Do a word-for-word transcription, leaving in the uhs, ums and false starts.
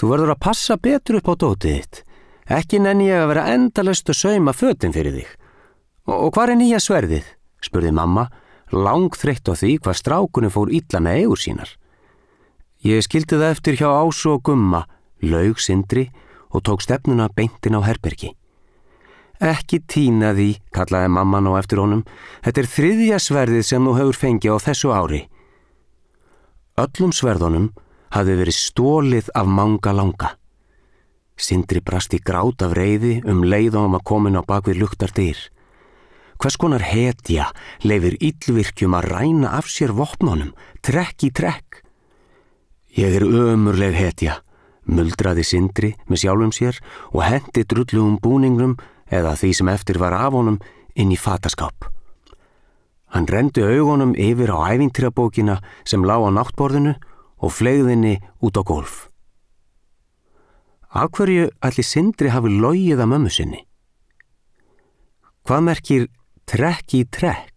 Þú verður að passa betur upp á dótið þitt. Ekki nenni ég að vera endalaust að sauma fötin fyrir þig. Og, og hvar er nýja sverðið? Spurði mamma, langþreytt á því hvað strákunum fór illa með eigur sínar. Ég skildi það eftir hjá Ásu og Gumma, laug Sindri og tók stefnuna beintin á herbergi. Ekki tína því, kallaði mamman á eftir honum. Þetta er þriðja sverðið sem þú hefur fengið á þessu ári. Öllum sverðunum hafði verið stólið af Manga langa. Sindri brast í grát af reiði um leið og hann var kominn á bak við luktar dyr. Hvers konar hetja leyfir illvirkjum að ræna af sér vopnunum, trekk í trekk? Ég er ömurleg hetja, muldraði Sindri með sjálfum sér og henti drullugum búningum eða því sem eftir var af honum inn í fataskáp. Hann renndi augunum yfir á ævintýrabókina sem lá á náttborðinu og fleygðinni út á gólf. Af hverju ætli Sindri hafi logið að mömmu sinni? Hvað merkir trekk í trekk?